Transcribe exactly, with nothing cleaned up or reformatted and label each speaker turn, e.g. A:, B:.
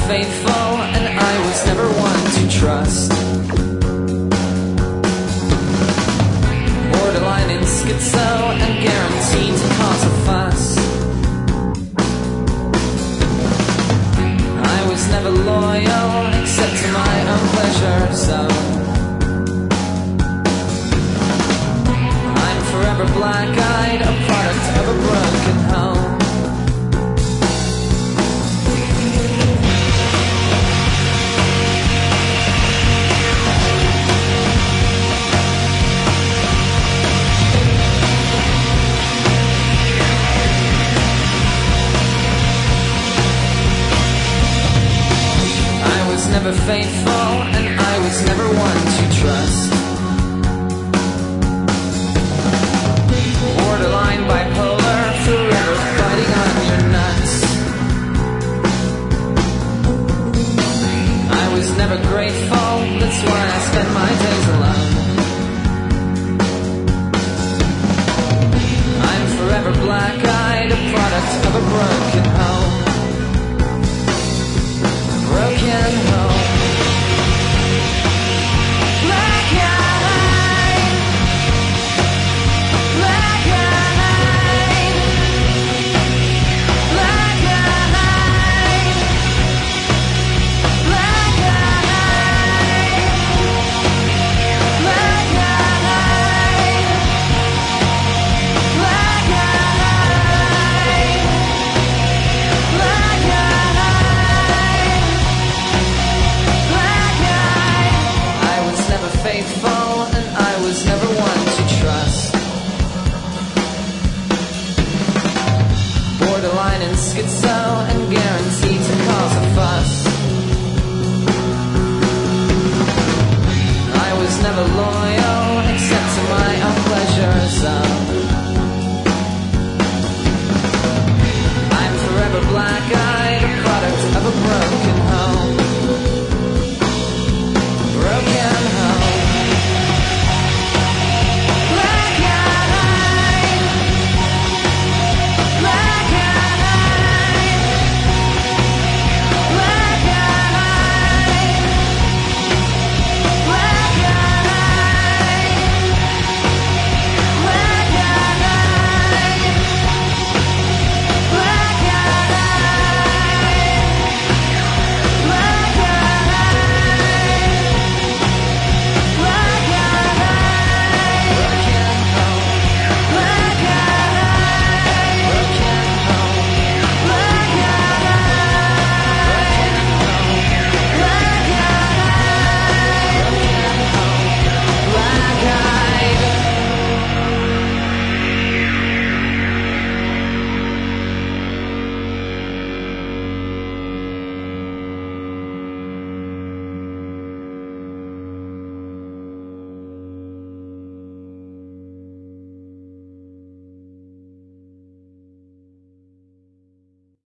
A: faithful, and I was never one to trust. Borderline in schizo and guaranteed to cause a fuss. I was never loyal except to my own pleasure, so I'm forever black-eyed, a product of a broken home. I was never faithful, and I was never one to trust. Borderline bipolar, forever fighting on your nuts. I was never grateful, that's why I spend my days alone. I'm forever black-eyed, a product of a broken home. Broken home. Black-eyed, black-eyed, black-eyed, black-eyed, black-eyed, faithful, and I was never one to trust. Borderline in schizo and